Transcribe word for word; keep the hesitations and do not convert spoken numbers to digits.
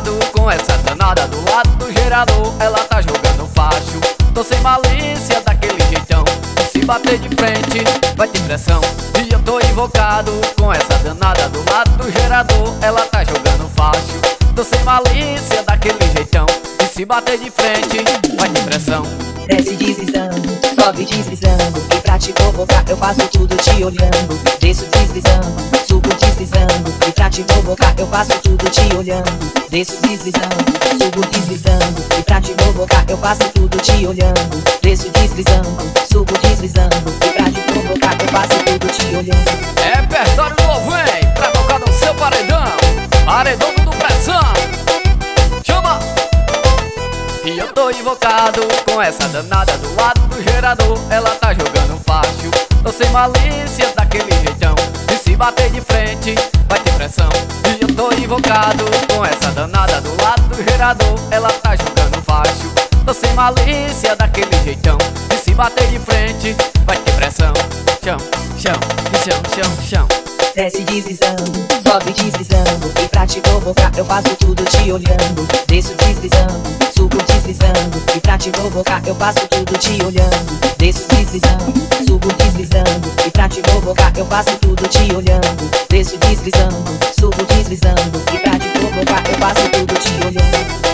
invocado com essa danada do lado do gerador. Ela tá jogando facho, tô sem malícia daquele jeitão. E se bater de frente vai ter pressão. E eu tô invocado com essa danada do lado do gerador. Ela tá jogando facho, tô sem malícia daquele jeitão. E se bater de frente vai ter pressão. Desce deslizando, sobe deslizando, e pra te provocar eu faço tudo te olhando. Desço deslizando, subo deslizando, e pra te provocar eu faço tudo te olhando. Desço deslizando, subo deslizando, e pra te provocar eu faço tudo te olhando. Desço deslizando, subo deslizando, e pra te provocar eu faço tudo te olhando. É repertório novo, hein? Pra tocar no seu paredão, paredão do pressão. Chama! E eu tô invocado com essa danada do lado do gerador. Ela tá jogando fácil, tô sem malícia daquele jeitão. E se bater de frente vai ter pressão. E eu tô invocado com essa danada do lado do gerador. Ela tá jogando fácil, tô sem malícia daquele jeitão. E se bater de frente vai ter pressão. Chão, chão, chão, chão, chão. Desce deslizando, sobe deslizando, e pra te provocar eu faço tudo te olhando. Desço deslizando, subo deslizando, e pra te provocar eu faço tudo te olhando. Desço deslizando, subo deslizando, e pra te provocar eu faço tudo te olhando. Desço deslizando, subo deslizando, e pra te provocar eu faço tudo te olhando.